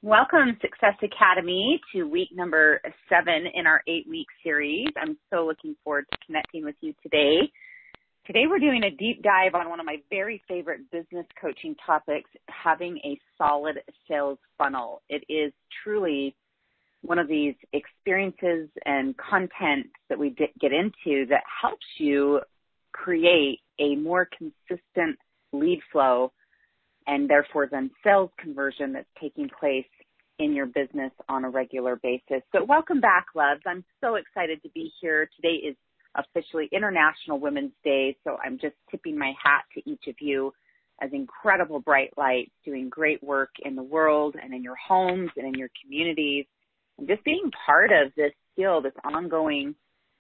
Welcome, Success Academy, to week number 7 in our 8-week series. I'm so looking forward to connecting with you today. Today we're doing a deep dive on one of my very favorite business coaching topics, having a solid sales funnel. It is truly one of these experiences and content that we get into that helps you create a more consistent lead flow and therefore then sales conversion that's taking place in your business on a regular basis. So welcome back, loves. I'm so excited to be here. Today is officially International Women's Day, so I'm just tipping my hat to each of you as incredible bright lights doing great work in the world and in your homes and in your communities, and just being part of this still, this ongoing,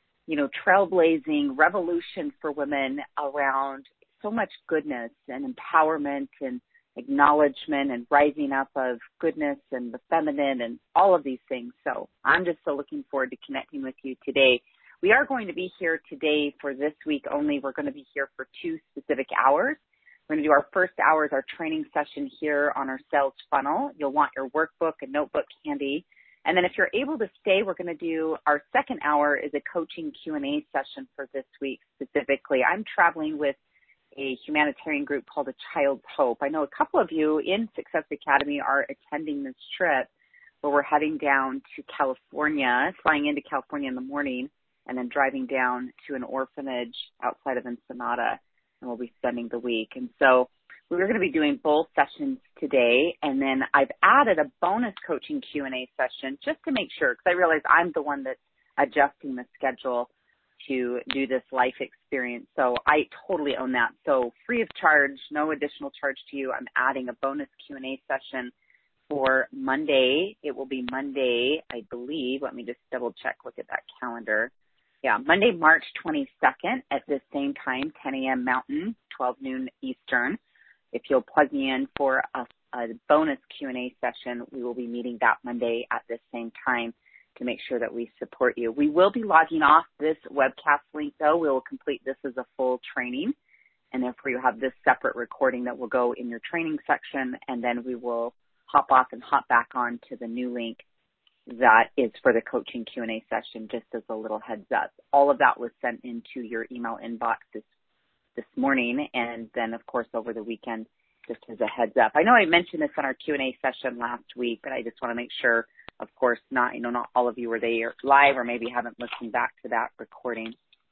trailblazing revolution for women around so much goodness and empowerment and acknowledgement and rising up of goodness and the feminine and all of these things. So I'm just so looking forward to connecting with you today. We are going to be here today for this week only. We're going to be here for 2 specific hours. We're going to do our first hour as our training session here on our sales funnel. You'll want your workbook and notebook handy. And then if you're able to stay, we're going to do our second hour is a coaching Q&A session for this week specifically. I'm traveling with a humanitarian group called A Child's Hope. I know a couple of you in Success Academy are attending this trip where we're heading down to California, flying into California in the morning, and then driving down to an orphanage outside of Ensenada, and we'll be spending the week. And so we're going to be doing both sessions today, and then I've added a bonus coaching Q&A session just to make sure, because I realize I'm the one that's adjusting the schedule to do this life experience. So I totally own that. So free of charge, no additional charge to you. I'm adding a bonus Q&A session for Monday. It will be Monday, I believe. Let me just double check, look at that calendar. Yeah, Monday, March 22nd at the same time, 10 a.m. Mountain, 12 noon Eastern. If you'll plug me in for a bonus Q&A session, we will be meeting that Monday at the same time to make sure that we support you. We will be logging off this webcast link, though. We will complete this as a full training, and therefore you have this separate recording that will go in your training section, and then we will hop off and hop back on to the new link that is for the coaching Q&A session, just as a little heads up. All of that was sent into your email inbox this morning, and then, of course, over the weekend, just as a heads up. I know I mentioned this on our Q&A session last week, but I just want to make sure, of course, not all of you were there live or maybe haven't listened back to that recording.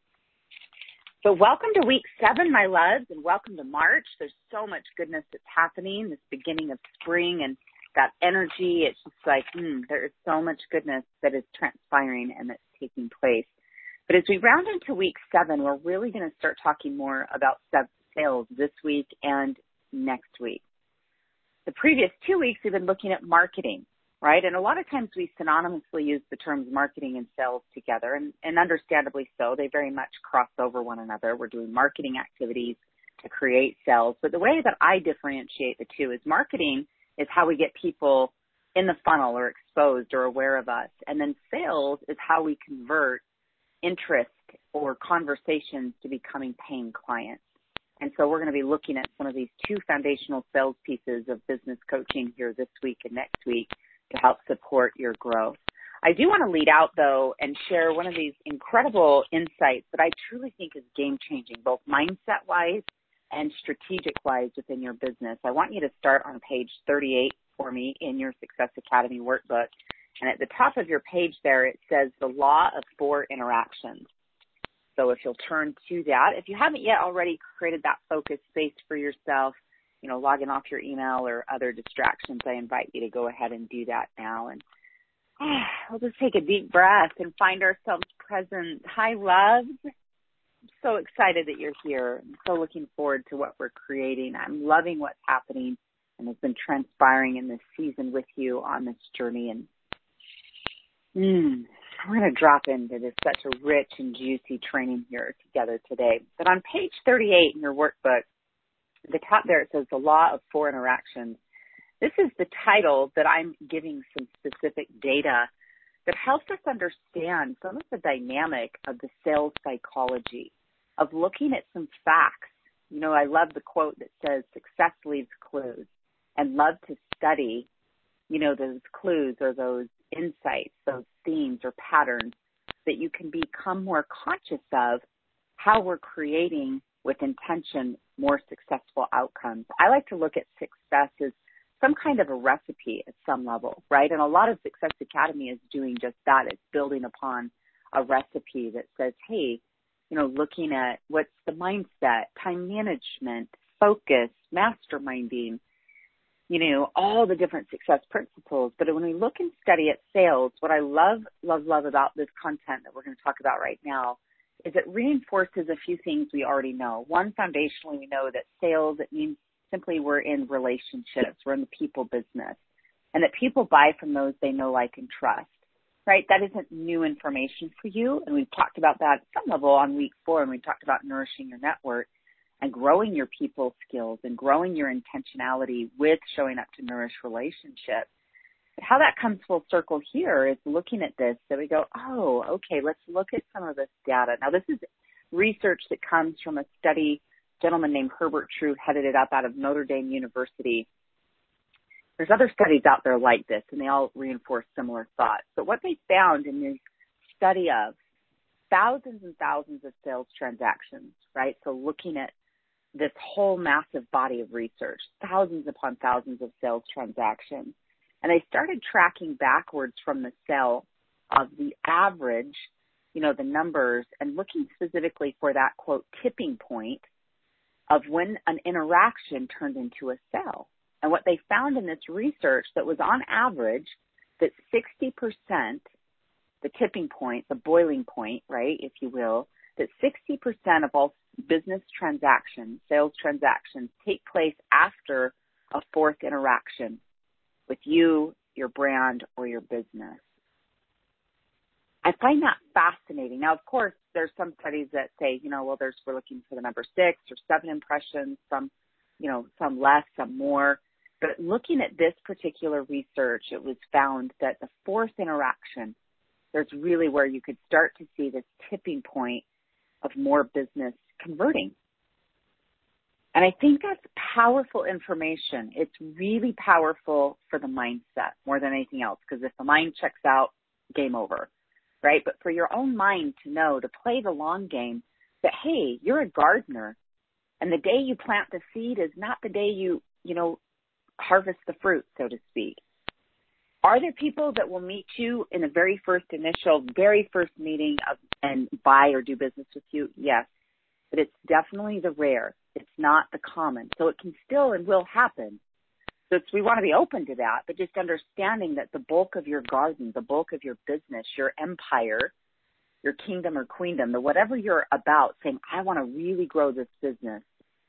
So welcome to week 7, my loves, and welcome to March. There's so much goodness that's happening, this beginning of spring, and that energy. It's just like, there is so much goodness that is transpiring and that's taking place. But as we round into week 7, we're really going to start talking more about sales this week and next week. The previous 2 weeks, we've been looking at marketing, right? And a lot of times we synonymously use the terms marketing and sales together, and understandably so. They very much cross over one another. We're doing marketing activities to create sales. But the way that I differentiate the two is marketing is how we get people in the funnel or exposed or aware of us. And then sales is how we convert interest or conversations to becoming paying clients. And so we're going to be looking at some of these 2 foundational sales pieces of business coaching here this week and next week to help support your growth. I do want to lead out, though, and share one of these incredible insights that I truly think is game-changing, both mindset-wise and strategic-wise within your business. I want you to start on page 38 for me in your Success Academy workbook. And at the top of your page there, it says the law of 4 interactions. So if you'll turn to that, if you haven't yet already created that focus space for yourself, logging off your email or other distractions, I invite you to go ahead and do that now. And we'll just take a deep breath and find ourselves present. Hi, loves. I'm so excited that you're here. I'm so looking forward to what we're creating. I'm loving what's happening and has been transpiring in this season with you on this journey. And we're going to drop into this such a rich and juicy training here together today. But on page 38 in your workbook, at the top there it says the law of 4 interactions. This is the title that I'm giving some specific data that helps us understand some of the dynamic of the sales psychology, of looking at some facts. I love the quote that says success leaves clues, and love to study those clues or those insights, those themes or patterns that you can become more conscious of how we're creating with intention more successful outcomes. I like to look at success as some kind of a recipe at some level, right? And a lot of Success Academy is doing just that. It's building upon a recipe that says, hey, looking at what's the mindset, time management, focus, masterminding, all the different success principles. But when we look and study at sales, what I love about this content that we're going to talk about right now is it reinforces a few things we already know. One, foundationally, we know that sales, it means simply we're in relationships. We're in the people business. And that people buy from those they know, like, and trust, right? That isn't new information for you. And we've talked about that at some level on week 4, and we talked about nourishing your network and growing your people skills and growing your intentionality with showing up to nourish relationships. But how that comes full circle here is looking at this, that we go, oh, okay, let's look at some of this data. Now, this is research that comes from a study, a gentleman named Herbert True headed it up out of Notre Dame University. There's other studies out there like this, and they all reinforce similar thoughts. But what they found in this study of thousands and thousands of sales transactions, right? So looking at this whole massive body of research, thousands upon thousands of sales transactions. And they started tracking backwards from the sale of the average, the numbers, and looking specifically for that, quote, tipping point of when an interaction turned into a sale. And what they found in this research that was on average that 60%, the tipping point, the boiling point, right, if you will, that 60% of all business transactions, sales transactions, take place after a fourth interaction with you, your brand, or your business. I find that fascinating. Now, of course, there's some studies that say, we're looking for the number 6 or 7 impressions, some less, some more. But looking at this particular research, it was found that the fourth interaction, there's really where you could start to see this tipping point of more business converting. And I think that's powerful information. It's really powerful for the mindset more than anything else, because if the mind checks out, game over, right? But for your own mind to know, to play the long game, that, hey, you're a gardener, and the day you plant the seed is not the day you harvest the fruit, so to speak. Are there people that will meet you in the very first meeting and buy or do business with you? Yes. But it's definitely the rare. It's not the common. So it can still and will happen. So we want to be open to that, but just understanding that the bulk of your garden, the bulk of your business, your empire, your kingdom or queendom, the whatever you're about, saying, I want to really grow this business,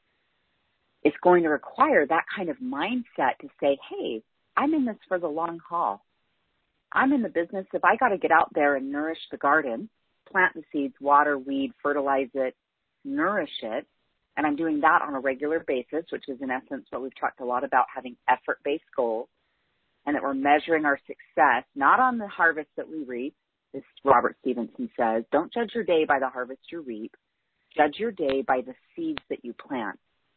it's going to require that kind of mindset to say, hey, I'm in this for the long haul. I'm in the business. If I got to get out there and nourish the garden, plant the seeds, water, weed, fertilize it, nourish it, and I'm doing that on a regular basis, which is in essence what we've talked a lot about, having effort-based goals, and that we're measuring our success, not on the harvest that we reap. As Robert Stevenson says, don't judge your day by the harvest you reap. Judge your day by the seeds that you plant.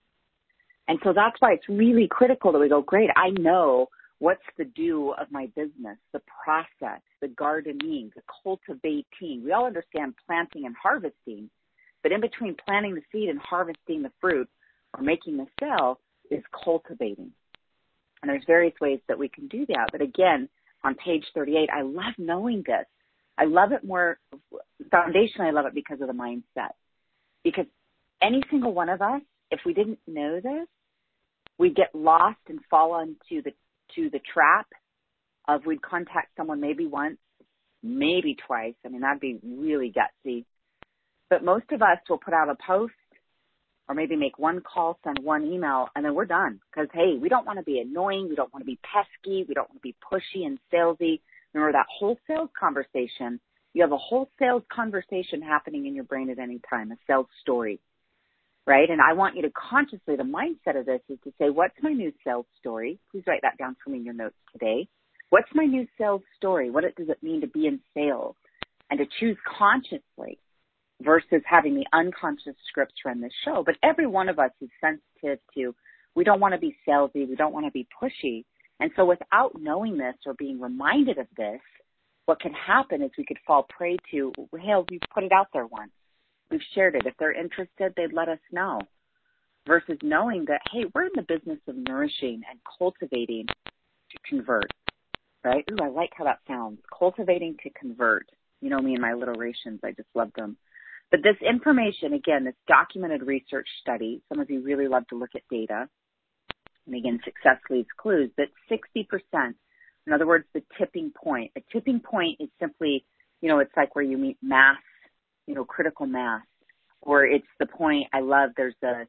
And so that's why it's really critical that we go, great, I know what's the do of my business, the process, the gardening, the cultivating. We all understand planting and harvesting, but in between planting the seed and harvesting the fruit or making the sale is cultivating. And there's various ways that we can do that. But again, on page 38, I love knowing this. I love it more, foundationally, I love it because of the mindset. Because any single one of us, if we didn't know this, we'd get lost and fall into the trap of we'd contact someone maybe once, maybe twice. I mean, that'd be really gutsy. But most of us will put out a post or maybe make one call, send one email, and then we're done. Because, hey, we don't want to be annoying. We don't want to be pesky. We don't want to be pushy and salesy. Remember that whole sales conversation. You have a whole sales conversation happening in your brain at any time, a sales story, right? And I want you to consciously, the mindset of this is to say, what's my new sales story? Please write that down for me in your notes today. What's my new sales story? What does it mean to be in sales? And to choose consciously versus having the unconscious scripts run this show. But every one of us is sensitive to, we don't want to be salesy. We don't want to be pushy. And so without knowing this or being reminded of this, what can happen is we could fall prey to, hey, we've put it out there once. We've shared it. If they're interested, they'd let us know. Versus knowing that, hey, we're in the business of nourishing and cultivating to convert, right? Ooh, I like how that sounds. Cultivating to convert. You know me and my alliterations. I just love them. But this information, again, this documented research study, some of you really love to look at data. And again, success leaves clues, that 60%, in other words, the tipping point. A tipping point is simply, it's like where you meet mass, critical mass. Or it's the point, I love, there's the,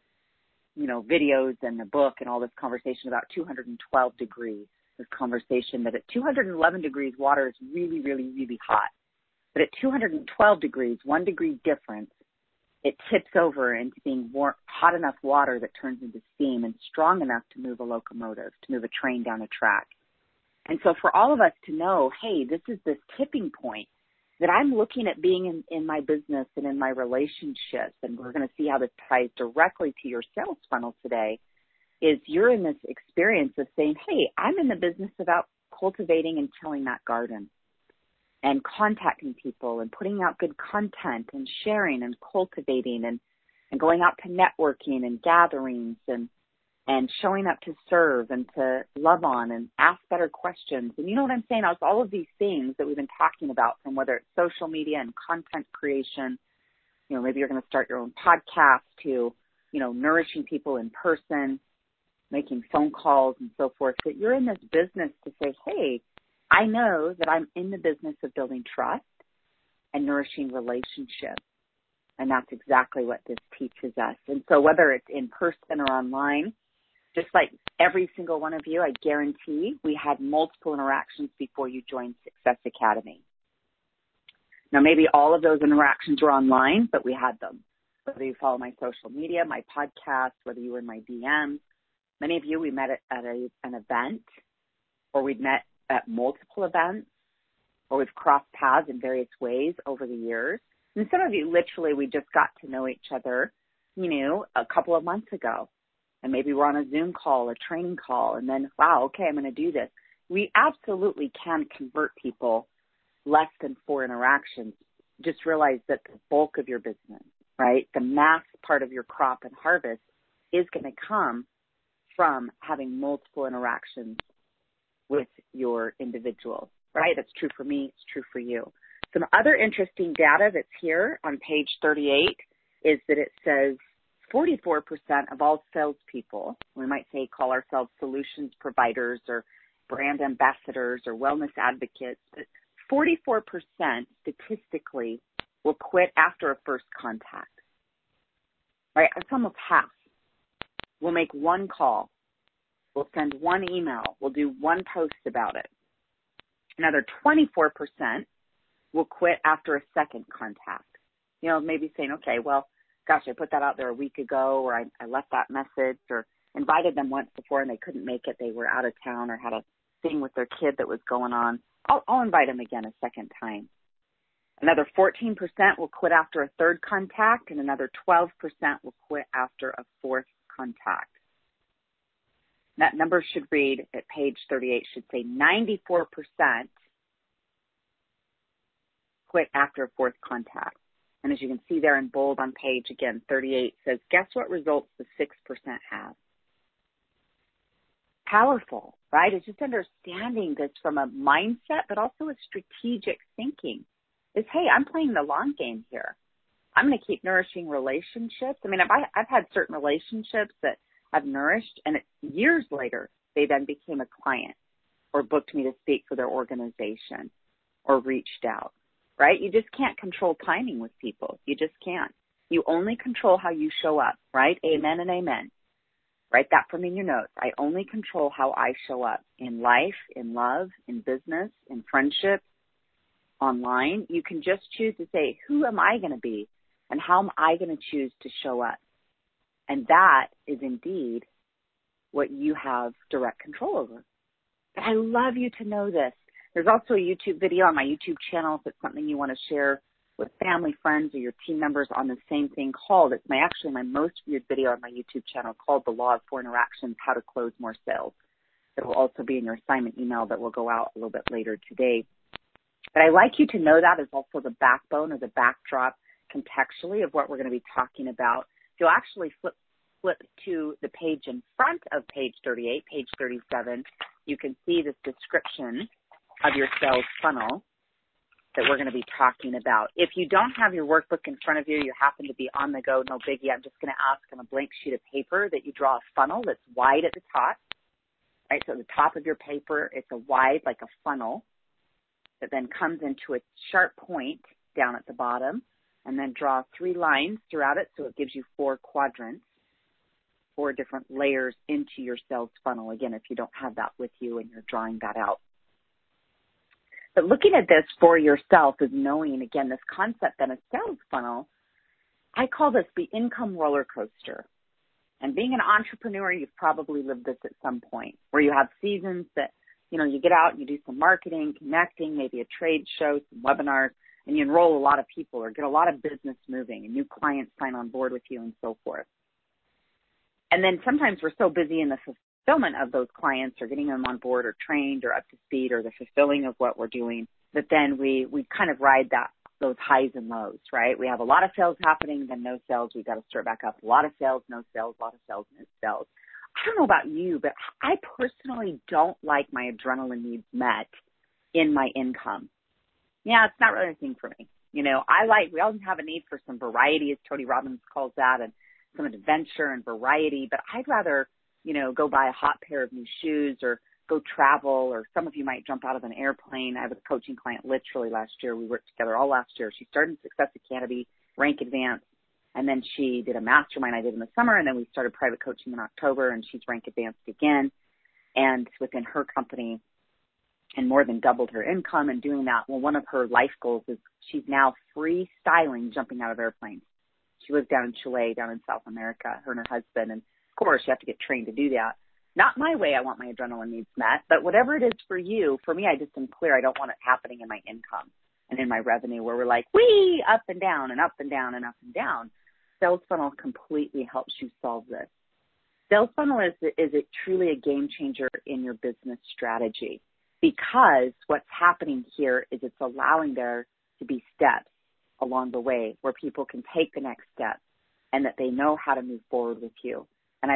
videos and the book and all this conversation about 212 degrees. This conversation that at 211 degrees, water is really, really, really hot. But at 212 degrees, 1 degree difference, it tips over into being hot enough water that turns into steam and strong enough to move a locomotive, to move a train down a track. And so for all of us to know, hey, this is this tipping point that I'm looking at being in my business and in my relationships, and we're going to see how this ties directly to your sales funnel today, is you're in this experience of saying, hey, I'm in the business about cultivating and tilling that garden and contacting people and putting out good content and sharing and cultivating and going out to networking and gatherings and showing up to serve and to love on and ask better questions. And you know what I'm saying? It's all of these things that we've been talking about, from whether it's social media and content creation, maybe you're going to start your own podcast, to, nourishing people in person, making phone calls and so forth, that you're in this business to say, hey, I know that I'm in the business of building trust and nourishing relationships. And that's exactly what this teaches us. And so whether it's in person or online, just like every single one of you, I guarantee we had multiple interactions before you joined Success Academy. Now, maybe all of those interactions were online, but we had them. Whether you follow my social media, my podcast, whether you were in my DMs, many of you, we met at an event, or we'd met at multiple events, or we've crossed paths in various ways over the years. And some of you, literally, we just got to know each other, a couple of months ago. And maybe we're on a Zoom call, a training call, and then, wow, okay, I'm going to do this. We absolutely can convert people less than 4 interactions. Just realize that the bulk of your business, right, the mass part of your crop and harvest is going to come from having multiple interactions with your individual, right? That's true for me. It's true for you. Some other interesting data that's here on page 38 is that it says 44% of all salespeople, we might say call ourselves solutions providers or brand ambassadors or wellness advocates, but 44% statistically will quit after a first contact, right? It's almost half. We'll make one call. We'll send one email. We'll do one post about it. Another 24% will quit after a second contact. Maybe saying, okay, well, gosh, I put that out there a week ago, or I left that message, or invited them once before and they couldn't make it. They were out of town or had a thing with their kid that was going on. I'll invite them again a second time. Another 14% will quit after a third contact, and another 12% will quit after a fourth contact. That number should read at page 38, should say 94% quit after a fourth contact. And as you can see there in bold on page, again, 38 says, guess what results the 6% have? Powerful, right? It's just understanding this from a mindset, but also a strategic thinking. Is, hey, I'm playing the long game here. I'm going to keep nourishing relationships. I mean, I've had certain relationships that I've nourished, and years later, they then became a client or booked me to speak for their organization or reached out, right? You just can't control timing with people. You just can't. You only control how you show up, right? Amen and amen. Write that for me in your notes. I only control how I show up in life, in love, in business, in friendship, online. You can just choose to say, who am I going to be and how am I going to choose to show up? And that is indeed what you have direct control over. But I love you to know this. There's also a YouTube video on my YouTube channel if it's something you want to share with family, friends, or your team members on the same thing called. It's my most viewed video on my YouTube channel called The Law of 4 Interactions, How to Close More Sales. It will also be in your assignment email that will go out a little bit later today. But I like you to know that is also the backbone or the backdrop contextually of what we're going to be talking about. If you'll actually flip to the page in front of page 38, page 37, you can see this description of your sales funnel that we're going to be talking about. If you don't have your workbook in front of you, you happen to be on the go, no biggie. I'm just going to ask on a blank sheet of paper that you draw a funnel that's wide at the top. Right, so at the top of your paper, it's a wide, like a funnel, that then comes into a sharp point down at the bottom, and then draw 3 lines throughout it, so it gives you 4 quadrants, 4 different layers into your sales funnel. Again, if you don't have that with you and you're drawing that out. But looking at this for yourself is knowing, again, this concept that a sales funnel, I call this the income roller coaster. And being an entrepreneur, you've probably lived this at some point, where you have seasons that, you get out and you do some marketing, connecting, maybe a trade show, some webinars, and you enroll a lot of people or get a lot of business moving and new clients sign on board with you and so forth. And then sometimes we're so busy in the fulfillment of those clients or getting them on board or trained or up to speed or the fulfilling of what we're doing that then we kind of ride those highs and lows, right? We have a lot of sales happening, then no sales. We've got to start back up. A lot of sales, no sales, a lot of sales, no sales. I don't know about you, but I personally don't like my adrenaline needs met in my income. Yeah, it's not really a thing for me. We all have a need for some variety, as Tony Robbins calls that, and some adventure and variety, but I'd rather, go buy a hot pair of new shoes or go travel, or some of you might jump out of an airplane. I have a coaching client literally last year. We worked together all last year. She started in Success Academy, rank advanced, and then she did a mastermind I did in the summer, and then we started private coaching in October, and she's rank advanced again. And within her company, and more than doubled her income and doing that. Well, one of her life goals is she's now freestyling jumping out of airplanes. She lives down in Chile, down in South America, her and her husband. And, of course, you have to get trained to do that. Not my way. I want my adrenaline needs met. But whatever it is for you, for me, I just am clear. I don't want it happening in my income and in my revenue where we're like, whee, up and down and up and down and up and down. Sales funnel completely helps you solve this. Sales funnel is it truly a game changer in your business strategy, because what's happening here is it's allowing there to be steps along the way where people can take the next step and that they know how to move forward with you. And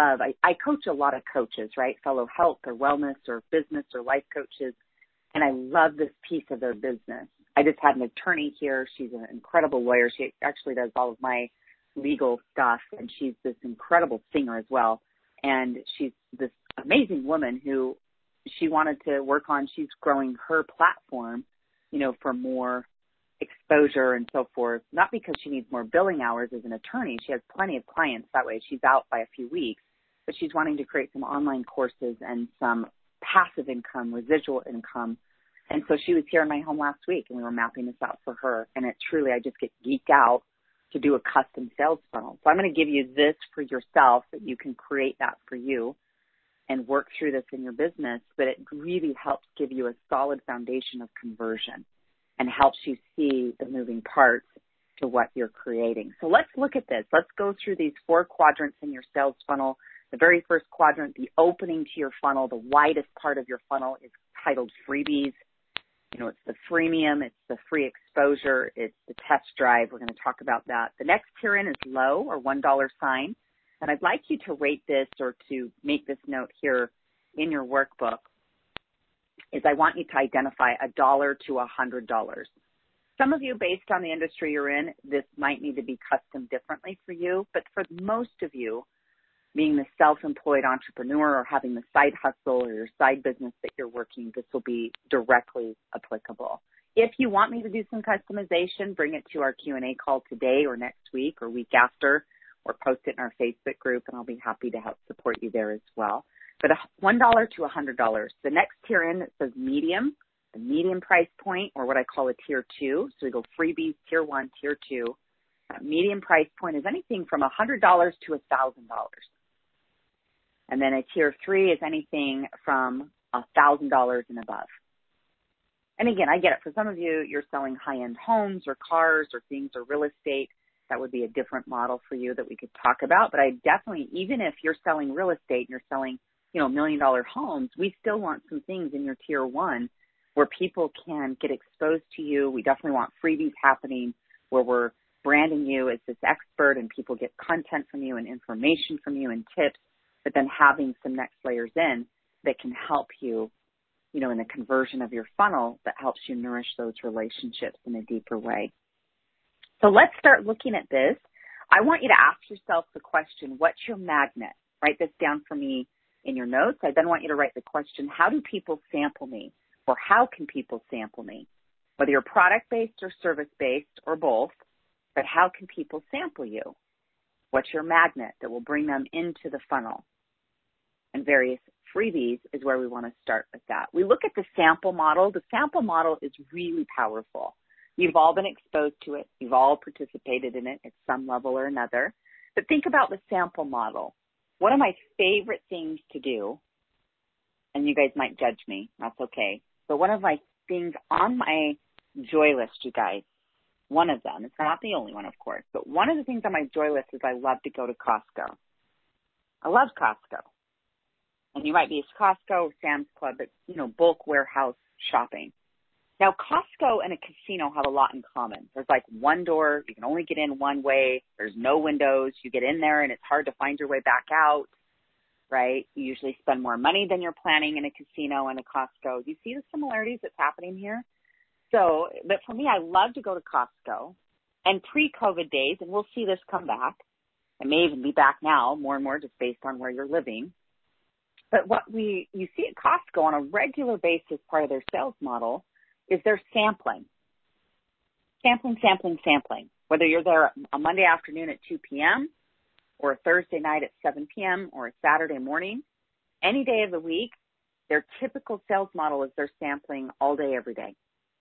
I coach a lot of coaches, right? Fellow health or wellness or business or life coaches. And I love this piece of their business. I just had an attorney here. She's an incredible lawyer. She actually does all of my legal stuff, and she's this incredible singer as well. And she's this amazing woman who she wanted to work on. She's growing her platform, for more exposure and so forth, not because she needs more billing hours as an attorney. She has plenty of clients. That way she's out by a few weeks, but she's wanting to create some online courses and some passive income, residual income. And so she was here in my home last week, and we were mapping this out for her. And it truly, I just get geeked out to do a custom sales funnel. So I'm going to give you this for yourself that you can create that for you and work through this in your business, but it really helps give you a solid foundation of conversion and helps you see the moving parts to what you're creating. So let's look at this. Let's go through these 4 quadrants in your sales funnel. The very first quadrant, the opening to your funnel, the widest part of your funnel, is titled freebies. It's the freemium, it's the free exposure, it's the test drive. We're going to talk about that. The next tier in is low, or $1 sign. And I'd like you to rate this, or to make this note here in your workbook, is I want you to identify $1 to $100. Some of you, based on the industry you're in, this might need to be custom differently for you. But for most of you, being the self-employed entrepreneur or having the side hustle or your side business that you're working, this will be directly applicable. If you want me to do some customization, bring it to our Q&A call today or next week or week after, or post it in our Facebook group, and I'll be happy to help support you there as well. But $1 to $100. The next tier in that says medium, the medium price point, or what I call a tier 2. So we go freebies, tier 1, tier 2. Medium price point is anything from $100 to $1,000. And then a tier 3 is anything from $1,000 and above. And again, I get it. For some of you, you're selling high-end homes or cars or things or real estate. That would be a different model for you that we could talk about. But I definitely, even if you're selling real estate and you're selling, $1 million homes, we still want some things in your tier one where people can get exposed to you. We definitely want freebies happening where we're branding you as this expert and people get content from you and information from you and tips, but then having some next layers in that can help you, in the conversion of your funnel that helps you nourish those relationships in a deeper way. So let's start looking at this. I want you to ask yourself the question, what's your magnet? Write this down for me in your notes. I then want you to write the question, how do people sample me? Or how can people sample me? Whether you're product-based or service-based or both, but how can people sample you? What's your magnet that will bring them into the funnel? And various freebies is where we want to start with that. We look at the sample model. The sample model is really powerful. You've all been exposed to it. You've all participated in it at some level or another. But think about the sample model. One of my favorite things to do, and you guys might judge me, that's okay, but one of my things on my joy list, you guys, one of them, it's not the only one, of course, but one of the things on my joy list is I love to go to Costco. I love Costco. And you might be at Costco, Sam's Club, but, bulk warehouse shopping. Now, Costco and a casino have a lot in common. There's like one door. You can only get in one way. There's no windows. You get in there, and it's hard to find your way back out, right? You usually spend more money than you're planning in a casino and a Costco. Do you see the similarities that's happening here? So, but for me, I love to go to Costco. And pre-COVID days, and we'll see this come back. It may even be back now, more and more, just based on where you're living. But what you see at Costco on a regular basis, part of their sales model, is they're sampling. Sampling. Whether you're there a Monday afternoon at 2 p.m. or a Thursday night at 7 p.m. or a Saturday morning, any day of the week, their typical sales model is they're sampling all day, every day.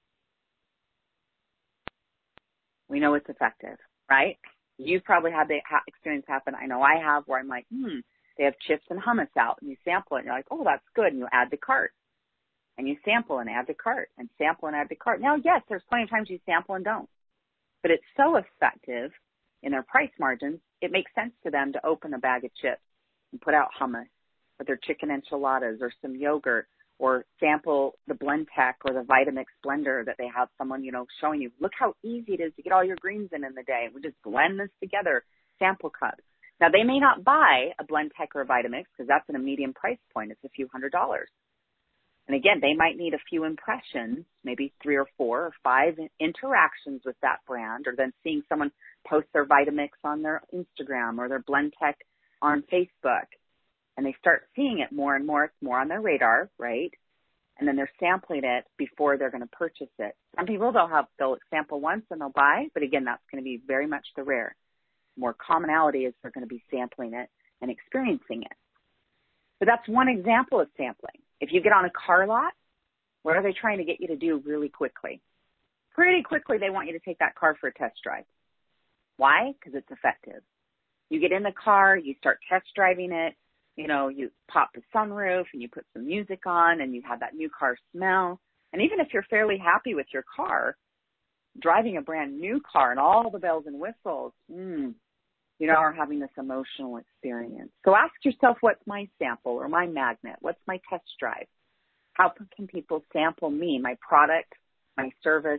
We know it's effective, right? You've probably had the experience happen. I know I have, where I'm like, they have chips and hummus out, and you sample it, and you're like, oh, that's good, and you add to cart. And you sample and add to cart, and sample and add to cart. Now, yes, there's plenty of times you sample and don't. But it's so effective in their price margins, it makes sense to them to open a bag of chips and put out hummus or their chicken enchiladas or some yogurt, or sample the Blendtec or the Vitamix blender that they have someone, showing you, look how easy it is to get all your greens in the day. We just blend this together, sample cups. Now, they may not buy a Blendtec or a Vitamix because that's in a medium price point. It's a few $100s. And again, they might need a few impressions, maybe 3 or 4 or 5 interactions with that brand, or then seeing someone post their Vitamix on their Instagram or their Blendtec on Facebook. And they start seeing it more and more. It's more on their radar, right? And then they're sampling it before they're going to purchase it. Some people, they'll sample once and they'll buy, but again, that's going to be very much the rare. More commonality is they're going to be sampling it and experiencing it. But that's one example of sampling. If you get on a car lot, what are they trying to get you to do really quickly? Pretty quickly, they want you to take that car for a test drive. Why? Because it's effective. You get in the car, you start test driving it, you pop the sunroof and you put some music on and you have that new car smell. And even if you're fairly happy with your car, driving a brand new car and all the bells and whistles, are having this emotional experience. So ask yourself, what's my sample or my magnet? What's my test drive? How can people sample me, my product, my service,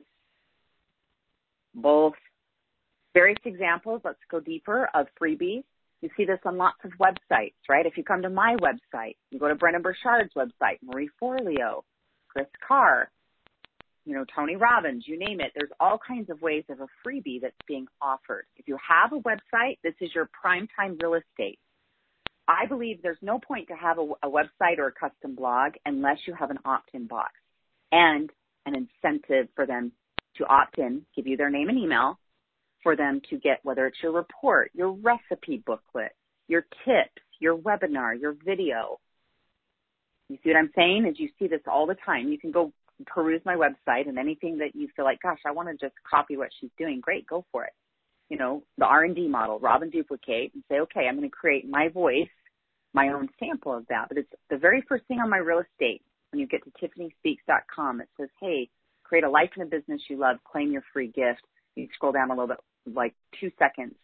both? Various examples, let's go deeper, of freebies. You see this on lots of websites, right? If you come to my website, you go to Brendon Burchard's website, Marie Forleo, Chris Carr, Tony Robbins, you name it. There's all kinds of ways of a freebie that's being offered. If you have a website, this is your prime time real estate. I believe there's no point to have a website or a custom blog unless you have an opt-in box and an incentive for them to opt in, give you their name and email, for them to get, whether it's your report, your recipe booklet, your tips, your webinar, your video. You see what I'm saying? As you see this all the time, you can go peruse my website, and anything that you feel like, gosh, I want to just copy what she's doing, great, go for it. The R&D model, rob and duplicate, and say, okay, I'm going to create my voice, my own sample of that. But it's the very first thing on my real estate. When you get to TiffanySpeaks.com, it says, hey, create a life and a business you love, claim your free gift. You scroll down a little bit, like 2 seconds,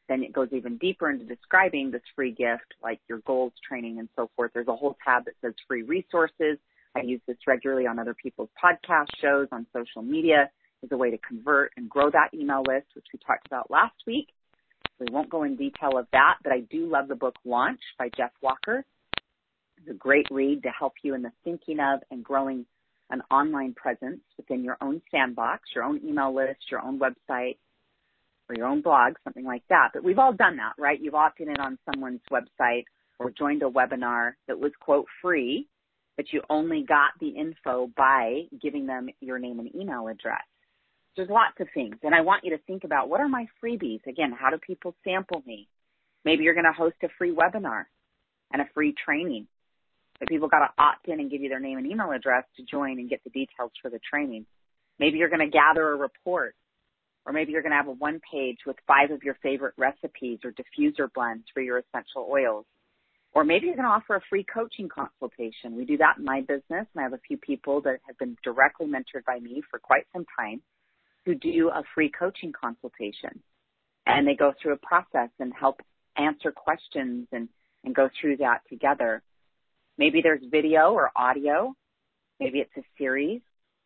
Then it goes even deeper into describing this free gift, like your goals, training, and so forth. There's a whole tab that says free resources. I use this regularly on other people's podcast shows, on social media, as a way to convert and grow that email list, which we talked about last week. We won't go in detail of that, but I do love the book Launch by Jeff Walker. It's a great read to help you in the thinking of and growing an online presence within your own sandbox, your own email list, your own website, or your own blog, something like that. But we've all done that, right? You've opted in on someone's website or joined a webinar that was, quote, free, but you only got the info by giving them your name and email address. There's lots of things, and I want you to think about, what are my freebies? Again, how do people sample me? Maybe you're going to host a free webinar and a free training, but people got to opt in and give you their name and email address to join and get the details for the training. Maybe you're going to gather a report, or maybe you're going to have a one page with 5 of your favorite recipes or diffuser blends for your essential oils. Or maybe you're going to offer a free coaching consultation. We do that in my business, and I have a few people that have been directly mentored by me for quite some time who do a free coaching consultation. And they go through a process and help answer questions and go through that together. Maybe there's video or audio. Maybe it's a series,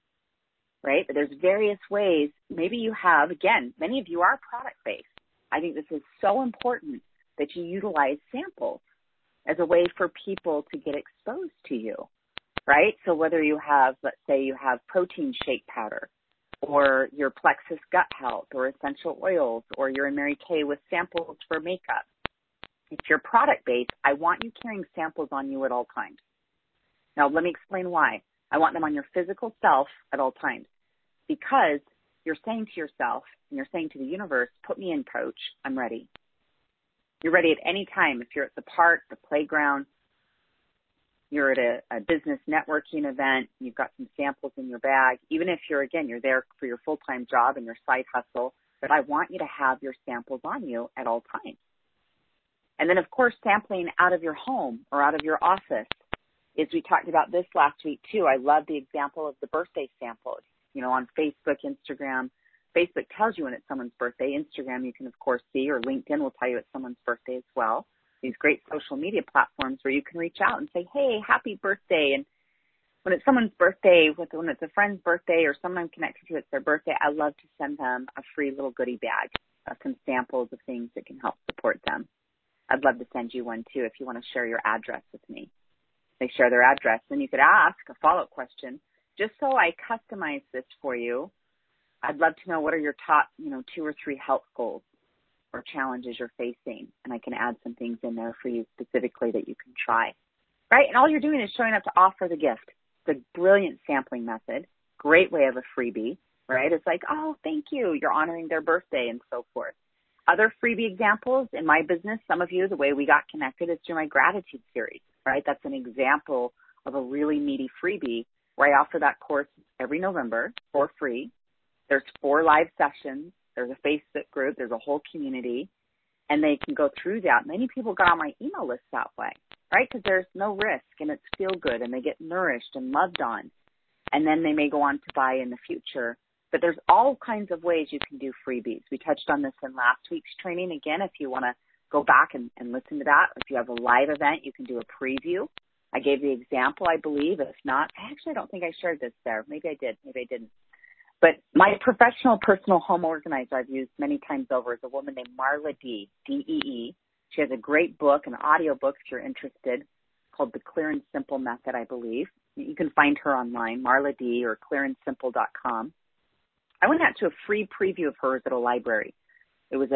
right? But there's various ways. Maybe you have, again, many of you are product-based. I think this is so important that you utilize samples as a way for people to get exposed to you, right? So whether you have, let's say you have protein shake powder, or your Plexus gut health, or essential oils, or you're in Mary Kay with samples for makeup. If you're product-based, I want you carrying samples on you at all times. Now, let me explain why. I want them on your physical self at all times, because you're saying to yourself, and you're saying to the universe, put me in, coach, I'm ready. You're ready at any time. If you're at the park, the playground, you're at a business networking event, you've got some samples in your bag, even if you're there for your full-time job and your side hustle, but I want you to have your samples on you at all times. And then, of course, sampling out of your home or out of your office, is we talked about this last week too. I love the example of the birthday sample, on Facebook, Instagram. Facebook tells you when it's someone's birthday. Instagram you can, of course, see, or LinkedIn will tell you it's someone's birthday as well. These great social media platforms where you can reach out and say, hey, happy birthday. And when it's someone's birthday, when it's a friend's birthday or someone I'm connected to, it's their birthday, I love to send them a free little goodie bag of some samples of things that can help support them. I'd love to send you one too if you want to share your address with me. They share their address. Then you could ask a follow-up question. Just so I customize this for you, I'd love to know, what are your top, 2 or 3 health goals or challenges you're facing, and I can add some things in there for you specifically that you can try, right? And all you're doing is showing up to offer the gift. It's a brilliant sampling method, great way of a freebie, right? It's like, oh, thank you. You're honoring their birthday and so forth. Other freebie examples in my business, some of you, the way we got connected is through my gratitude series, right? That's an example of a really meaty freebie where I offer that course every November for free. There's 4 live sessions. There's a Facebook group. There's a whole community, and they can go through that. Many people got on my email list that way, right? Because there's no risk, and it's feel good, and they get nourished and loved on, and then they may go on to buy in the future. But there's all kinds of ways you can do freebies. We touched on this in last week's training. Again, if you want to go back and listen to that, if you have a live event, you can do a preview. I gave the example, I believe. If not, I don't think I shared this there. Maybe I did. Maybe I didn't. But my professional personal home organizer I've used many times over is a woman named Marla Dee, D-E-E. She has a great book, an audio book if you're interested, called The Clear and Simple Method, I believe. You can find her online, Marla Dee, or clearandsimple.com. I went out to a free preview of hers at a library. It was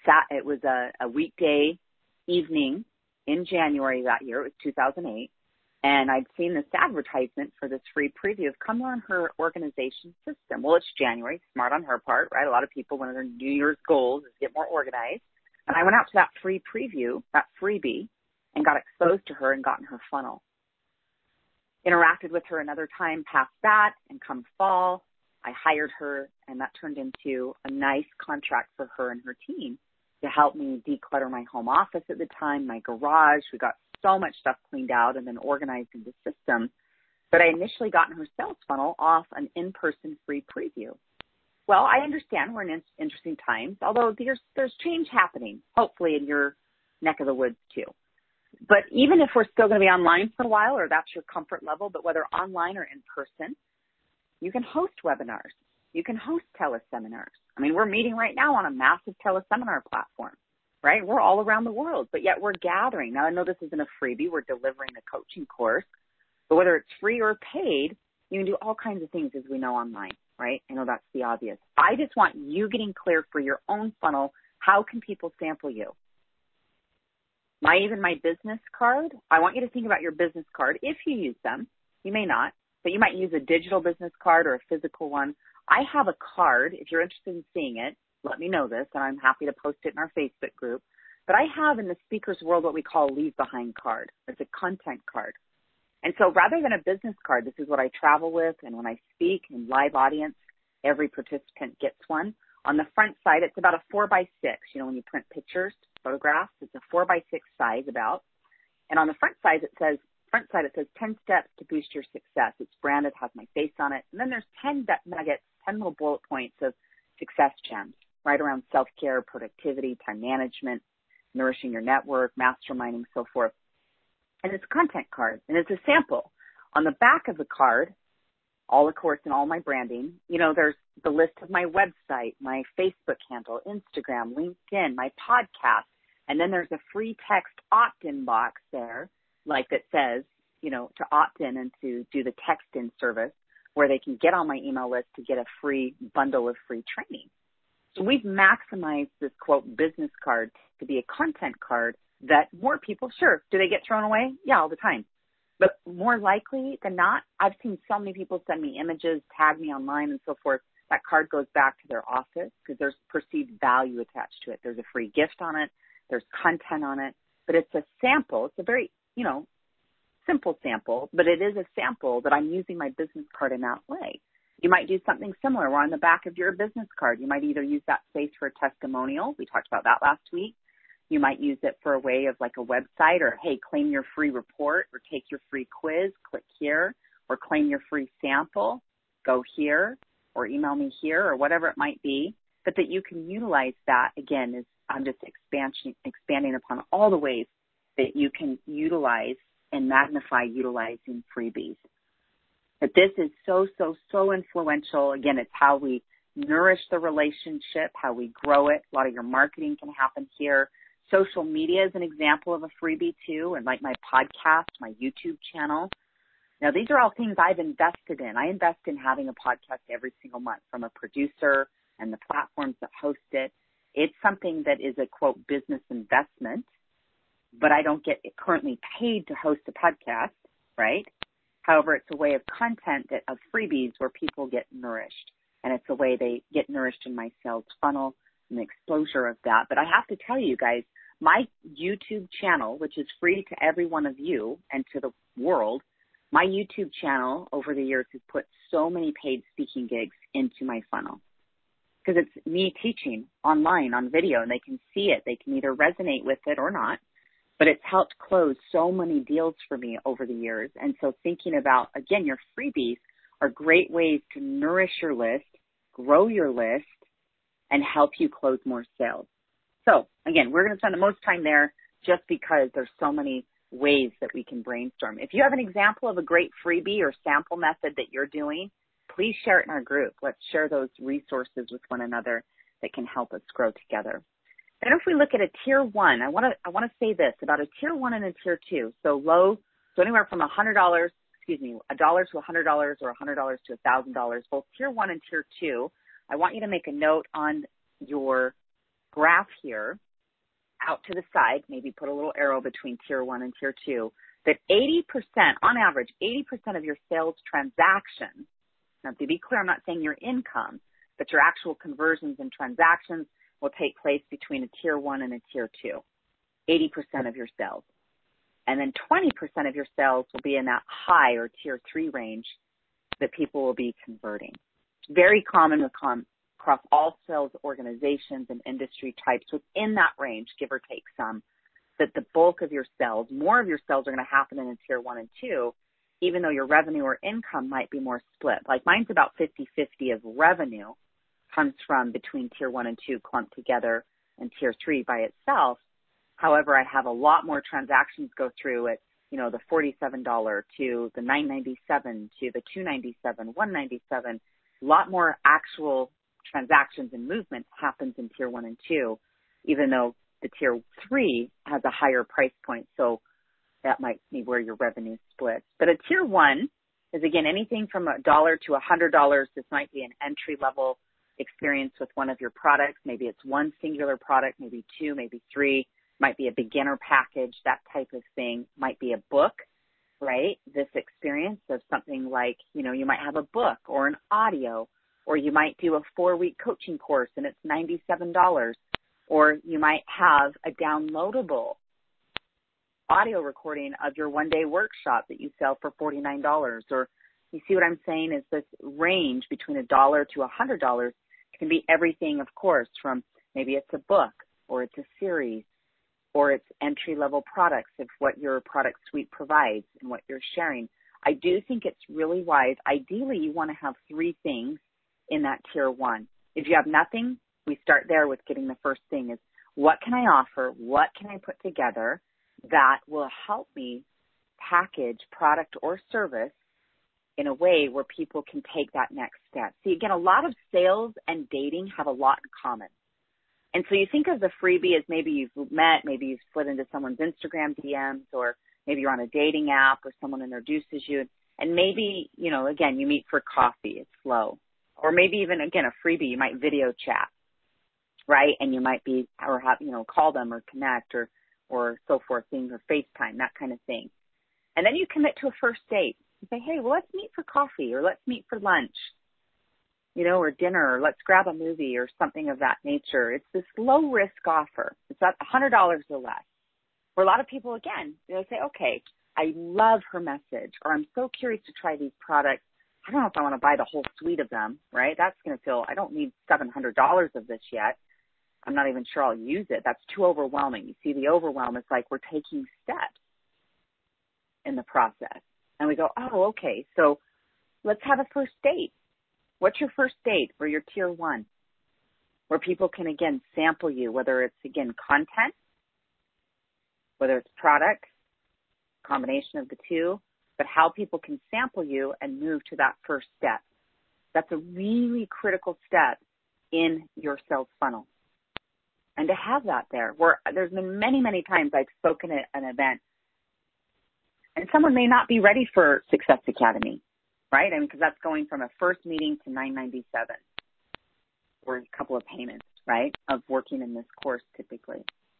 a weekday evening in January that year. It was 2008. And I'd seen this advertisement for this free preview of come learn her organization system. Well, it's January, smart on her part, right? A lot of people, one of their New Year's goals is to get more organized. And I went out to that free preview, that freebie, and got exposed to her and got in her funnel. Interacted with her another time past that, and come fall, I hired her, and that turned into a nice contract for her and her team to help me declutter my home office at the time, my garage. We got so much stuff cleaned out and then organized into the system. But I initially got in her sales funnel off an in-person free preview. Well, I understand we're in interesting times, although there's change happening, hopefully in your neck of the woods too. But even if we're still going to be online for a while, or that's your comfort level, but whether online or in person, you can host webinars. You can host teleseminars. I mean, we're meeting right now on a massive teleseminar platform, right? We're all around the world, but yet we're gathering. Now, I know this isn't a freebie. We're delivering a coaching course, but whether it's free or paid, you can do all kinds of things, as we know, online, right? I know that's the obvious. I just want you getting clear for your own funnel. How can people sample you? My business card, I want you to think about your business card. If you use them, you may not, but you might use a digital business card or a physical one. I have a card. If you're interested in seeing it, let me know this, and I'm happy to post it in our Facebook group. But I have in the speaker's world what we call a leave behind card. It's a content card. And so rather than a business card, this is what I travel with, and when I speak in live audience, every participant gets one. On the front side, it's about a 4x6. You know, when you print pictures, photographs, it's a 4x6 size about. And on the front side, it says 10 steps to boost your success. It's branded, has my face on it. And then there's 10 nuggets, 10 little bullet points of success gems, right around self-care, productivity, time management, nourishing your network, masterminding, so forth. And it's a content card, and it's a sample. On the back of the card, all the course and all my branding, you know, there's the list of my website, my Facebook handle, Instagram, LinkedIn, my podcast, and then there's a free text opt-in box there, like that says, you know, to opt in and to do the text-in service where they can get on my email list to get a free bundle of free training. So we've maximized this, quote, business card to be a content card that more people, sure, do they get thrown away? Yeah, all the time. But more likely than not, I've seen so many people send me images, tag me online and so forth. That card goes back to their office because there's perceived value attached to it. There's a free gift on it. There's content on it. But it's a sample. It's a very, you know, simple sample, but it is a sample that I'm using my business card in that way. You might do something similar where on the back of your business card, you might either use that space for a testimonial. We talked about that last week. You might use it for a way of like a website or, hey, claim your free report or take your free quiz, click here, or claim your free sample, go here, or email me here, or whatever it might be. But that you can utilize that, again, is I'm just expanding upon all the ways that you can utilize and magnify utilizing freebies. But this is so influential. Again, it's how we nourish the relationship, how we grow it. A lot of your marketing can happen here. Social media is an example of a freebie too, and like my podcast, my YouTube channel. Now, these are all things I've invested in. I invest in having a podcast every single month from a producer and the platforms that host it. It's something that is a, quote, business investment, but I don't get currently paid to host a podcast, right? However, it's a way of content of freebies where people get nourished, and it's a way they get nourished in my sales funnel and the exposure of that. But I have to tell you guys, my YouTube channel, which is free to every one of you and to the world, my YouTube channel over the years has put so many paid speaking gigs into my funnel because it's me teaching online on video, and they can see it. They can either resonate with it or not, but it's helped close so many deals for me over the years. And so thinking about, again, your freebies are great ways to nourish your list, grow your list, and help you close more sales. So, again, we're going to spend the most time there just because there's so many ways that we can brainstorm. If you have an example of a great freebie or sample method that you're doing, please share it in our group. Let's share those resources with one another that can help us grow together. Then if we look at a tier one, I want to say this about a tier one and a tier two. So anywhere from $100 to $100 or $100 to $1,000, both tier one and tier two. I want you to make a note on your graph here out to the side, maybe put a little arrow between tier one and tier two, that 80%, on average, 80% of your sales transactions, now to be clear, I'm not saying your income, but your actual conversions and transactions will take place between a tier one and a tier two, 80% of your sales. And then 20% of your sales will be in that high or tier three range that people will be converting. Very common across all sales organizations and industry types within that range, give or take some, that the bulk of your sales, more of your sales are going to happen in a tier one and two, even though your revenue or income might be more split. Like mine's about 50-50 of revenue comes from between tier 1 and 2 clumped together and tier 3 by itself. However, I have a lot more transactions go through at, the $47 to the $9.97 to the $2.97, $1.97. A lot more actual transactions and movement happens in tier 1 and 2, even though the tier 3 has a higher price point. So that might be where your revenue splits. But a tier 1 is, again, anything from $1 to $100. This might be an entry-level experience with one of your products. Maybe it's one singular product, maybe 2, maybe 3. Might be a beginner package, that type of thing. Might be a book, right? This experience of something like, you might have a book or an audio, or you might do a 4-week coaching course and it's $97. Or you might have a downloadable audio recording of your one-day workshop that you sell for $49. Or you see what I'm saying is this range between $1 to $100 can be everything, of course, from maybe it's a book or it's a series or it's entry-level products of what your product suite provides and what you're sharing. I do think it's really wise. Ideally, you want to have 3 things in that tier 1. If you have nothing, we start there with getting the first thing is, what can I offer? What can I put together that will help me package product or service in a way where people can take that next step? See, again, a lot of sales and dating have a lot in common. And so you think of the freebie as maybe you've met, maybe you've slid into someone's Instagram DMs, or maybe you're on a dating app or someone introduces you. And maybe, again, you meet for coffee. It's slow. Or maybe even, again, a freebie, you might video chat, right? And you might be, or have, call them or connect or so forth, things, or FaceTime, that kind of thing. And then you commit to a first date. You say, hey, well, let's meet for coffee, or let's meet for lunch, or dinner, or let's grab a movie or something of that nature. It's this low risk offer. It's at $100 or less. For a lot of people, again, they say, okay, I love her message, or I'm so curious to try these products. I don't know if I want to buy the whole suite of them, right? That's going to feel, I don't need $700 of this yet. I'm not even sure I'll use it. That's too overwhelming. You see, the overwhelm is like we're taking steps in the process. And we go, oh, okay, so let's have a first date. What's your first date for your tier 1? Where people can, again, sample you, whether it's, again, content, whether it's product, combination of the two, but how people can sample you and move to that first step. That's a really critical step in your sales funnel. And to have that there, where there's been many, many times I've spoken at an event, and someone may not be ready for Success Academy, right? Because that's going from a first meeting to $9.97 or a couple of payments, right, of working in this course typically.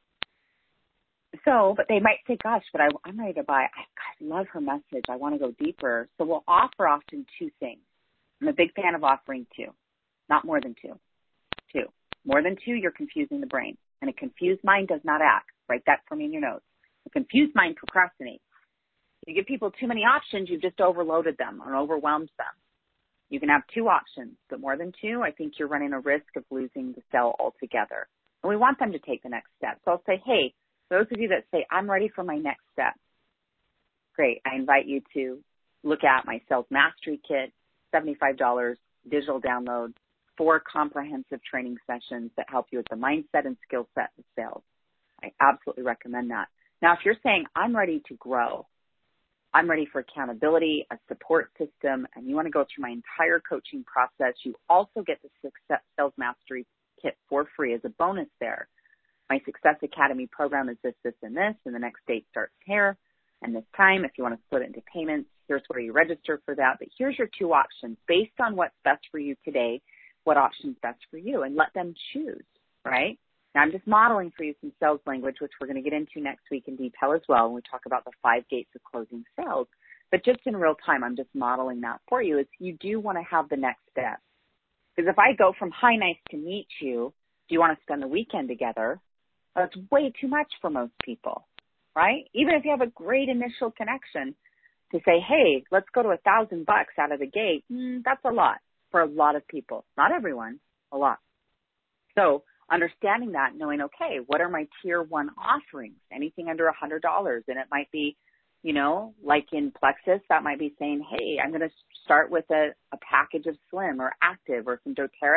So, but they might say, gosh, but I'm ready to buy. I love her message. I want to go deeper. So we'll offer often 2 things. I'm a big fan of offering 2, not more than 2. 2. More than 2, you're confusing the brain. And a confused mind does not act. Write that for me in your notes. A confused mind procrastinates. You give people too many options, you've just overloaded them or overwhelmed them. You can have 2 options, but more than 2, I think you're running a risk of losing the sale altogether. And we want them to take the next step. So I'll say, hey, those of you that say, I'm ready for my next step, great. I invite you to look at my Sales Mastery Kit, $75 digital download, 4 comprehensive training sessions that help you with the mindset and skill set of sales. I absolutely recommend that. Now, if you're saying, I'm ready to grow, I'm ready for accountability, a support system, and you want to go through my entire coaching process, you also get the Success Sales Mastery Kit for free as a bonus there. My Success Academy program is this, and the next date starts here. And this time, if you want to split it into payments, here's where you register for that. But here's your 2 options. Based on what's best for you today, what option's best for you, and let them choose, right? Now, I'm just modeling for you some sales language, which we're going to get into next week in detail as well when we talk about the 5 gates of closing sales. But just in real time, I'm just modeling that for you. Is you do want to have the next step. Because if I go from, hi, nice to meet you, do you want to spend the weekend together? That's way too much for most people, right? Even if you have a great initial connection, to say, hey, let's go to $1,000 out of the gate, that's a lot for a lot of people. Not everyone, a lot. So understanding that, knowing, okay, what are my tier 1 offerings? Anything under $100. And it might be, like in Plexus, that might be saying, hey, I'm going to start with a package of Slim or Active or some doTERRA.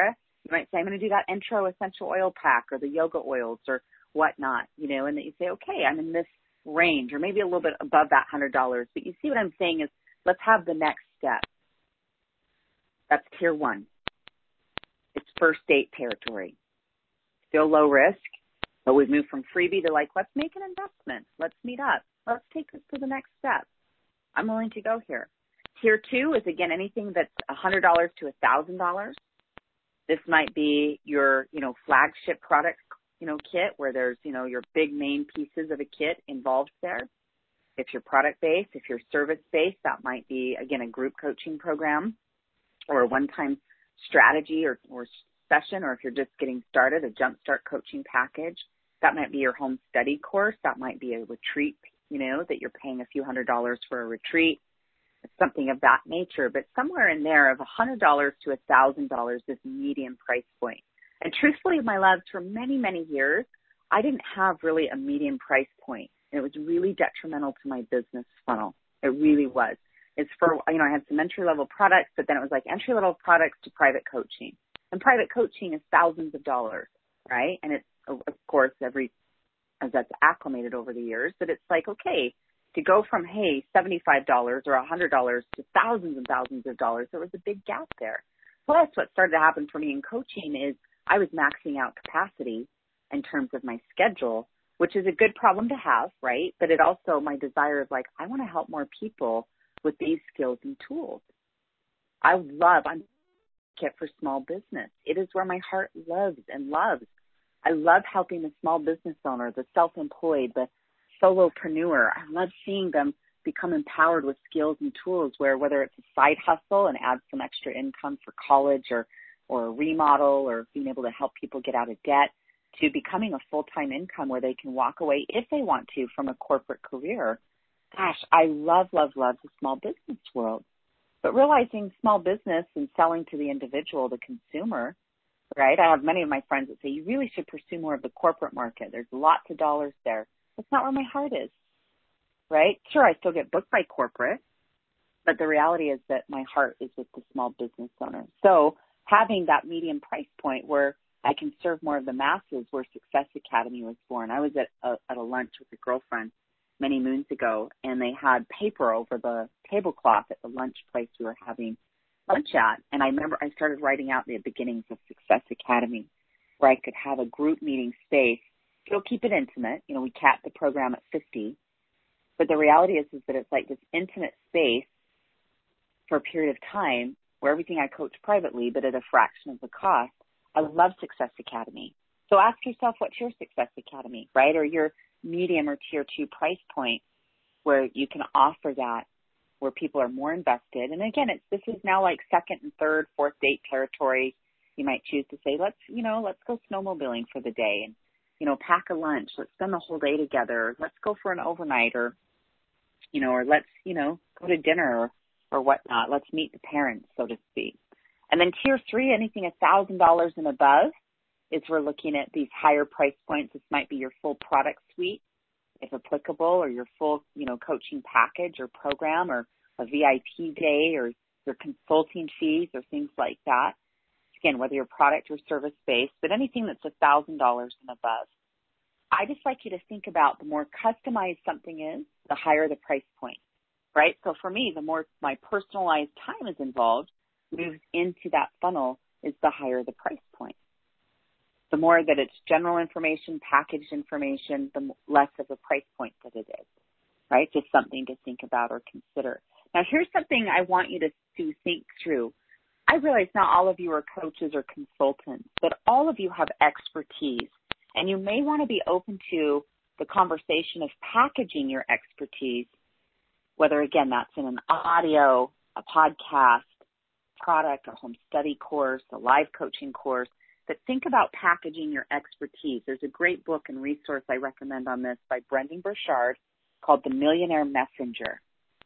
You might say, I'm going to do that intro essential oil pack or the yoga oils or whatnot, and that you say, okay, I'm in this range or maybe a little bit above that $100. But you see what I'm saying is let's have the next step. That's tier 1. It's first date territory. Still low risk, but we've moved from freebie to let's make an investment. Let's meet up. Let's take this to the next step. I'm willing to go here. Tier 2 is, again, anything that's $100 to $1,000. This might be your, flagship product, kit where there's, your big main pieces of a kit involved there. If you're product-based, if you're service-based, that might be, again, a group coaching program or a one-time strategy or session, or if you're just getting started, a jumpstart coaching package. That might be your home study course. That might be a retreat, that you're paying a few $100s for a retreat. It's something of that nature. But somewhere in there of $100 to $1,000 is medium price point. And truthfully, my loves, for many, many years, I didn't have really a medium price point. It was really detrimental to my business funnel. It really was. It's for, I had some entry-level products, but then it was like entry-level products to private coaching. And private coaching is thousands of dollars, right? And it's, of course, as that's acclimated over the years, but it's like, okay, to go from, hey, $75 or $100 to thousands and thousands of dollars, there was a big gap there. Plus, what started to happen for me in coaching is I was maxing out capacity in terms of my schedule, which is a good problem to have, right? But it also, my desire is like, I want to help more people with these skills and tools. I'm kit for small business. It is where my heart lives and loves. I love helping the small business owner, the self-employed, the solopreneur. I love seeing them become empowered with skills and tools where whether it's a side hustle and add some extra income for college or a remodel or being able to help people get out of debt to becoming a full-time income where they can walk away if they want to from a corporate career. Gosh, I love, love, love the small business world. But realizing small business and selling to the individual, the consumer, right? I have many of my friends that say, you really should pursue more of the corporate market. There's lots of dollars there. That's not where my heart is, right? Sure, I still get booked by corporate, but the reality is that my heart is with the small business owner. So having that medium price point where I can serve more of the masses, where Success Academy was born. I was at a lunch with a girlfriend many moons ago, and they had paper over the tablecloth at the lunch place we were having lunch at. And I remember I started writing out the beginnings of Success Academy, where I could have a group meeting space. Still keep it intimate. We capped the program at 50. But the reality is that it's like this intimate space for a period of time where everything I coach privately, but at a fraction of the cost. I love Success Academy. So ask yourself, what's your Success Academy, right? Or your medium or tier 2 price point where you can offer that, where people are more invested. And again, this is now like second and third, fourth date territory. You might choose to say, let's go snowmobiling for the day and, pack a lunch. Let's spend the whole day together. Let's go for an overnight or let's, go to dinner or whatnot. Let's meet the parents, so to speak. And then tier 3, anything $1,000 and above is we're looking at these higher price points. This might be your full product suite, if applicable, or your full, coaching package or program or a VIP day or your consulting fees or things like that. Again, whether you're product or service-based, but anything that's $1,000 and above. I just like you to think about the more customized something is, the higher the price point, right? So for me, the more my personalized time is involved, moves into that funnel, is the higher the price point. The more that it's general information, packaged information, the less of a price point that it is, right? Just something to think about or consider. Now, here's something I want you to think through. I realize not all of you are coaches or consultants, but all of you have expertise, and you may want to be open to the conversation of packaging your expertise, whether, again, that's in an audio, a podcast, product, a home study course, a live coaching course. But think about packaging your expertise. There's a great book and resource I recommend on this by Brendon Burchard called The Millionaire Messenger.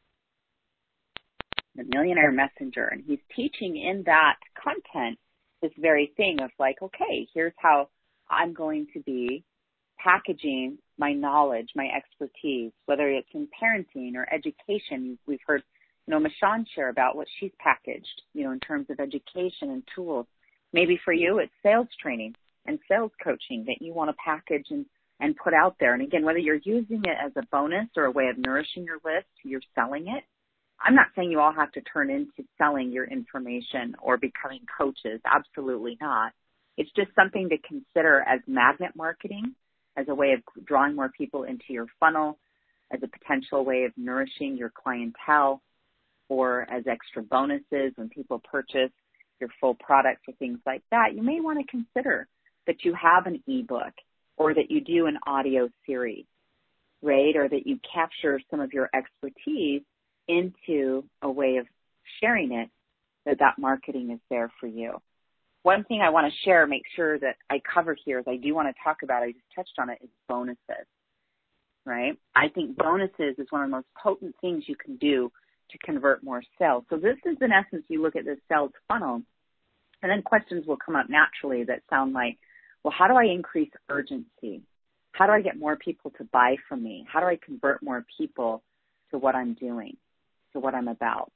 The Millionaire Messenger. And he's teaching in that content this very thing of like, okay, here's how I'm going to be packaging my knowledge, my expertise, whether it's in parenting or education. We've heard, Michonne share about what she's packaged, in terms of education and tools. Maybe for you, it's sales training and sales coaching that you want to package and put out there. And again, whether you're using it as a bonus or a way of nourishing your list, you're selling it. I'm not saying you all have to turn into selling your information or becoming coaches. Absolutely not. It's just something to consider as magnet marketing, as a way of drawing more people into your funnel, as a potential way of nourishing your clientele, or as extra bonuses when people purchase your full products or things like that. You may want to consider that you have an ebook or that you do an audio series, right? Or that you capture some of your expertise into a way of sharing it, that marketing is there for you. One thing I want to share, make sure that I cover here, as I do want to talk about, I just touched on it, is bonuses, right? I think bonuses is one of the most potent things you can do to convert more sales. So this is, in essence, you look at this sales funnel, and then questions will come up naturally that sound like, well, how do I increase urgency? How do I get more people to buy from me? How do I convert more people to what I'm doing, to what I'm about?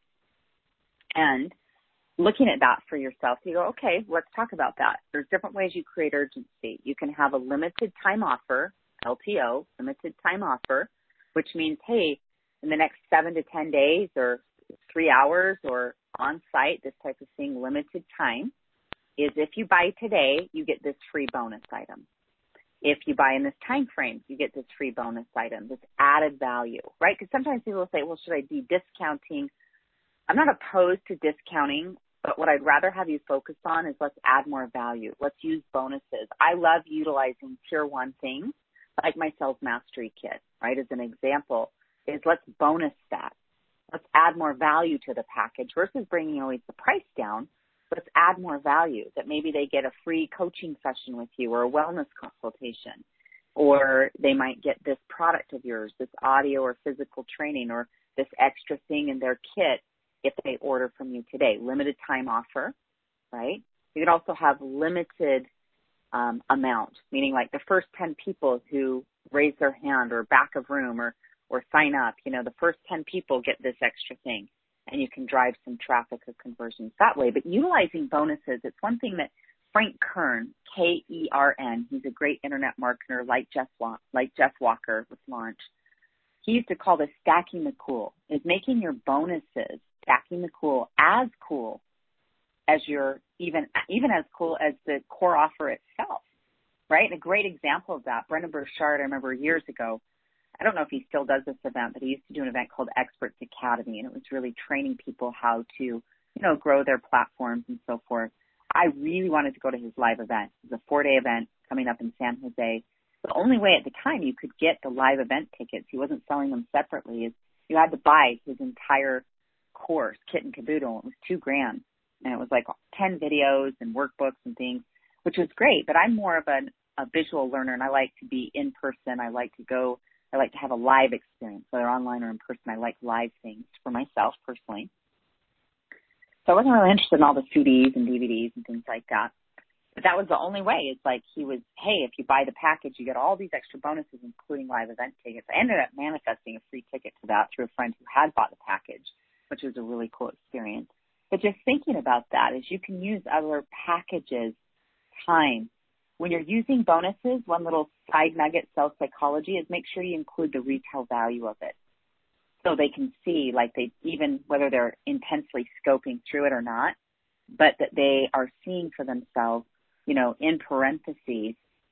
And looking at that for yourself, you go, okay, let's talk about that. There's different ways you create urgency. You can have a limited time offer, LTO, limited time offer, which means, hey, in the next 7 to 10 days or 3 hours or on site, this type of thing, limited time, is if you buy today, you get this free bonus item. If you buy in this time frame, you get this free bonus item, this added value, right? Because sometimes people will say, well, should I be discounting? I'm not opposed to discounting, but what I'd rather have you focus on is let's add more value. Let's use bonuses. I love utilizing tier one things like my sales mastery kit, right? As an example, is let's bonus that. Let's add more value to the package versus bringing always the price down. Let's add more value, that maybe they get a free coaching session with you or a wellness consultation, or they might get this product of yours, this audio or physical training, or this extra thing in their kit if they order from you today. Limited time offer, right? You could also have limited amount, meaning like the first 10 people who raise their hand or back of room or sign up, the first 10 people get this extra thing. And you can drive some traffic or conversions that way. But utilizing bonuses, it's one thing that Frank Kern, Kern, he's a great internet marketer like Jeff Walker with Launch. He used to call this stacking the cool, is making your bonuses, stacking the cool as your, even as cool as the core offer itself, right? And a great example of that, Brendan Burchard, I remember years ago, I don't know if he still does this event, but he used to do an event called Experts Academy, and it was really training people how to, grow their platforms and so forth. I really wanted to go to his live event. It was a 4-day event coming up in San Jose. The only way at the time you could get the live event tickets, he wasn't selling them separately, is you had to buy his entire course, kit and caboodle. It was $2,000, and it was like 10 videos and workbooks and things, which was great. But I'm more of a visual learner, and I like to be in person. I like to have a live experience, whether online or in person. I like live things for myself personally. So I wasn't really interested in all the CDs and DVDs and things like that. But that was the only way. It's like hey, if you buy the package, you get all these extra bonuses, including live event tickets. I ended up manifesting a free ticket to that through a friend who had bought the package, which was a really cool experience. But just thinking about that is you can use other packages, time. When you're using bonuses, one little side nugget, sales psychology, is make sure you include the retail value of it. So they can see, even whether they're intensely scoping through it or not, but that they are seeing for themselves, in parentheses,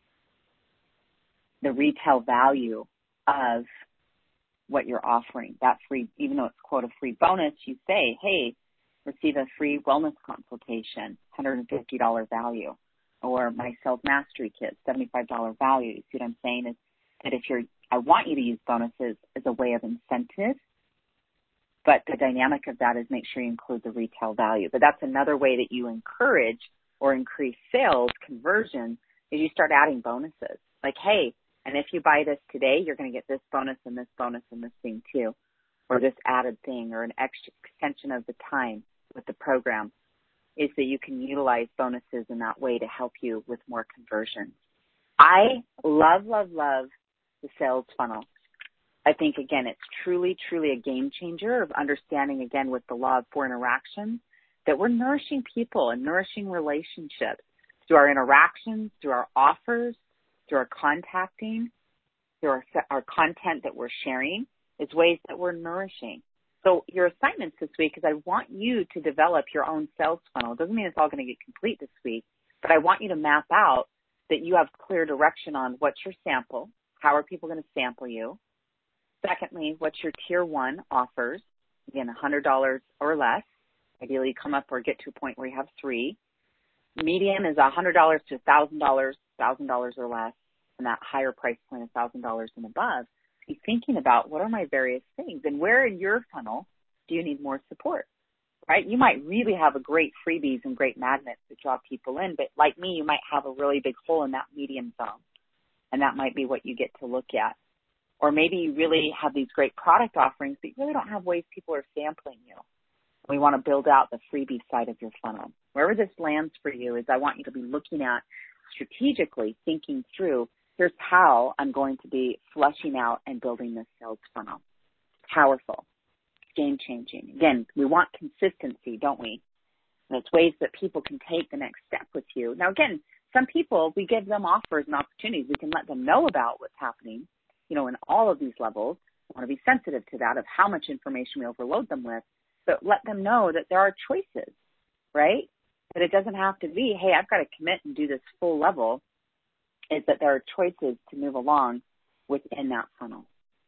the retail value of what you're offering. That free, even though it's quote a free bonus, you say, hey, receive a free wellness consultation, $150 value. Or my sales mastery kit, $75 value. You see what I'm saying? Is that I want you to use bonuses as a way of incentive, but the dynamic of that is make sure you include the retail value. But that's another way that you encourage or increase sales conversion is you start adding bonuses. Like, hey, and if you buy this today, you're going to get this bonus and this bonus and this thing too, or this added thing, or an extra extension of the time with the program. Is that you can utilize bonuses in that way to help you with more conversions. I love the sales funnel. I think, again, it's truly, truly a game changer of understanding, again, with the law of 4 interactions, that we're nourishing people and nourishing relationships through our interactions, through our offers, through our contacting, through our content that we're sharing, is ways that we're nourishing. So your assignments this week is I want you to develop your own sales funnel. It doesn't mean it's all going to get complete this week, but I want you to map out that you have clear direction on what's your sample, how are people going to sample you. Secondly, what's your tier 1 offers? Again, $100 or less. Ideally, come up or get to a point where you have 3. Medium is $100 to $1,000, $1,000 or less, and that higher price point, $1,000 and above. Be thinking about what are my various things and where in your funnel do you need more support, right? You might really have a great freebies and great magnets that draw people in, but like me, you might have a really big hole in that medium zone, and that might be what you get to look at. Or maybe you really have these great product offerings, but you really don't have ways people are sampling you. We want to build out the freebie side of your funnel. Wherever this lands for you is I want you to be looking at strategically thinking through, here's how I'm going to be fleshing out and building this sales funnel. Powerful, game-changing. Again, we want consistency, don't we? And it's ways that people can take the next step with you. Now, again, some people, we give them offers and opportunities. We can let them know about what's happening, in all of these levels. I want to be sensitive to that of how much information we overload them with, but let them know that there are choices, right? That it doesn't have to be, hey, I've got to commit and do this full level. Is that there are choices to move along within that funnel.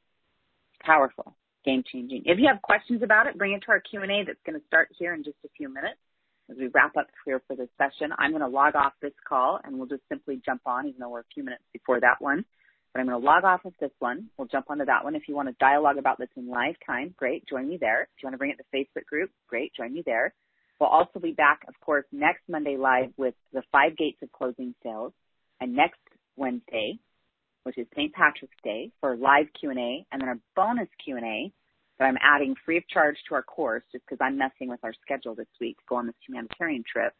Powerful, game-changing. If you have questions about it, bring it to our Q&A that's going to start here in just a few minutes as we wrap up here for this session. I'm going to log off this call, and we'll just simply jump on, even though we're a few minutes before that one. But I'm going to log off of this one. We'll jump onto that one. If you want to dialogue about this in live time, great, join me there. If you want to bring it to the Facebook group, great, join me there. We'll also be back, of course, next Monday live with the 5 gates of closing sales. And next Wednesday, which is St. Patrick's Day, for live Q&A, and then a bonus Q&A that I'm adding free of charge to our course just because I'm messing with our schedule this week to go on this humanitarian trip.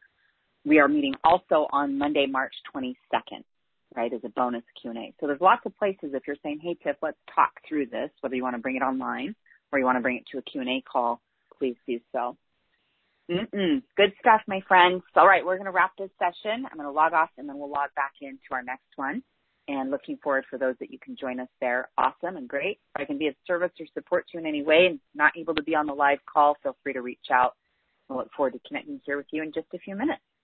We are meeting also on Monday, March 22nd, right, as a bonus Q&A. So there's lots of places if you're saying, hey, Tiff, let's talk through this, whether you want to bring it online or you want to bring it to a Q&A call, please do so. Good stuff, my friends. All right, we're going to wrap this session. I'm going to log off, and then we'll log back into our next one. And looking forward for those that you can join us there. Awesome and great. If I can be of service or support you in any way and not able to be on the live call, feel free to reach out. We'll look forward to connecting here with you in just a few minutes.